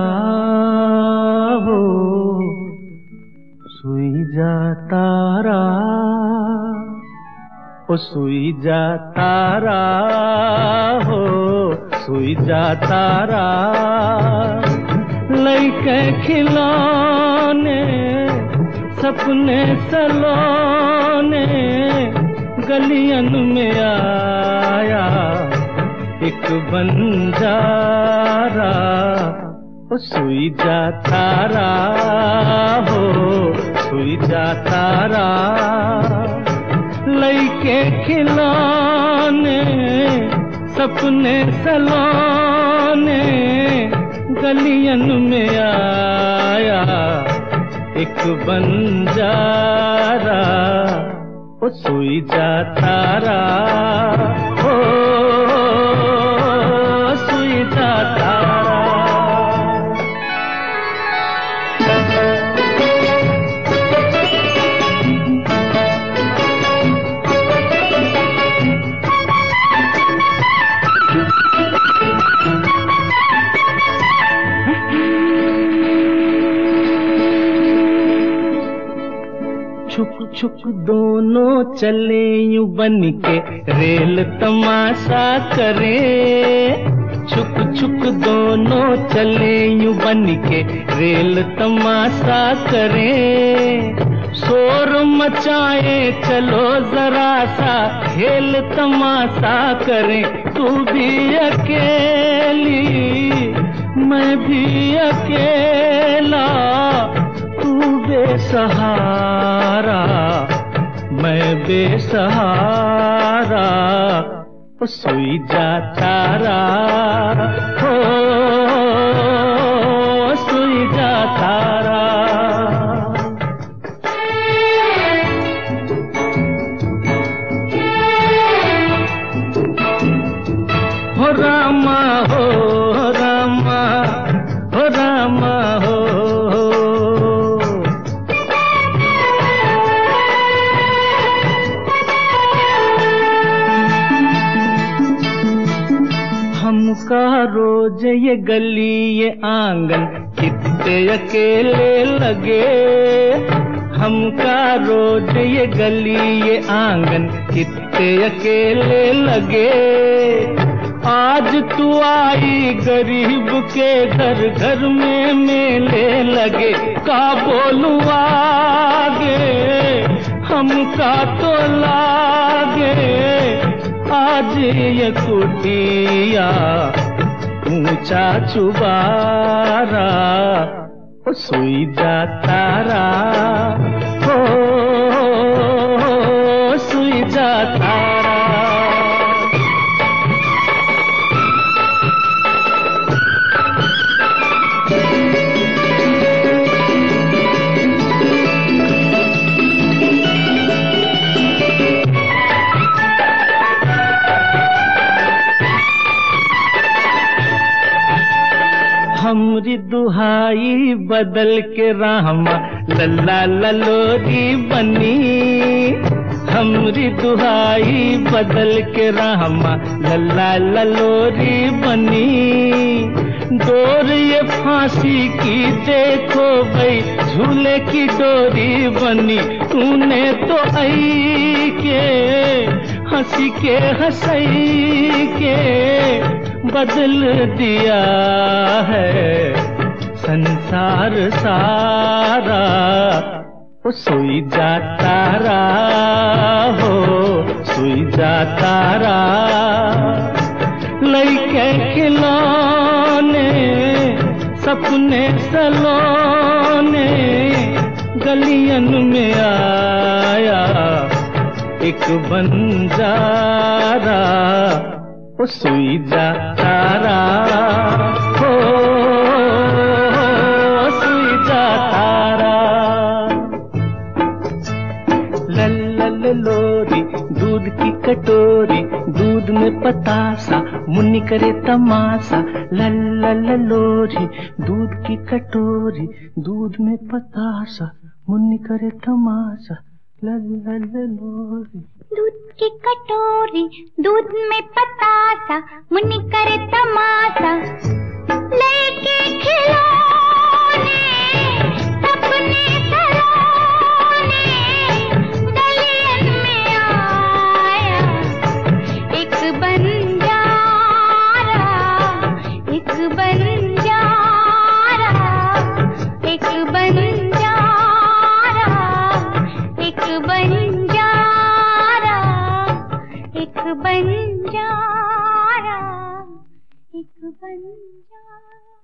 हो सुई जा तारा, ओ सुई जा तारा हो सुई जा तारा। लइके खिलौने सपने सलोने गलियन में आया एक बंजारा, ओ सुई जा तारा हो सुई जा तारा। लइके खिलौने सपने सलोने गलियन में आया एक बंजारा, ओ सुई जा तारा हो सुई जा तारा। छुक छुक दोनों चले यूं बन के रेल तमाशा करे, छुक छुक दोनों चले यूं बन के रेल तमाशा करे। शोर मचाए चलो जरा सा खेल तमाशा करें, तू भी अकेली मैं भी अकेला, तू बेसहारा मैं बेसहारा, ओ सुई जा तारा हो सुई जा तारा। हो रामा हो रामा हो रामा हो। हमका रोज ये गली ये आंगन कितने अकेले लगे, हमका रोज ये गली ये आंगन कितने अकेले लगे। आज तू आई गरीब के घर घर में मेले लगे, का बोलूं आगे हमका तो लागे आज ये कुटिया ऊंचा चुबारा, ओ सुई जा तारा हो सुई जा तारा। हमरी दुहाई बदल के रामा लल्ला ललोरी बनी, हमरी दुहाई बदल के रामा लल्ला ललोरी बनी। डोर ये फांसी की देखो भाई झूले की डोरी बनी, तूने तो आई के हंसी के हंसई के बदल दिया है संसार सारा, ओ सुई जा तारा हो सुई जा तारा। लइके खिलौने सपने सलोने गलियन में आया एक बंजारा, ओ सुई जा तारा हो सुई जा तारा। लल्ला लोरी दूध की कटोरी दूध में पतासा मुन्नी करे तमाशा, लल्ला लोरी दूध की कटोरी दूध में पतासा मुन्नी करे तमाशा, लल्ला लोरी दूध की कटोरी दूध में पतासा मुन्नी करे तमाशा। लेके खिला बन जा।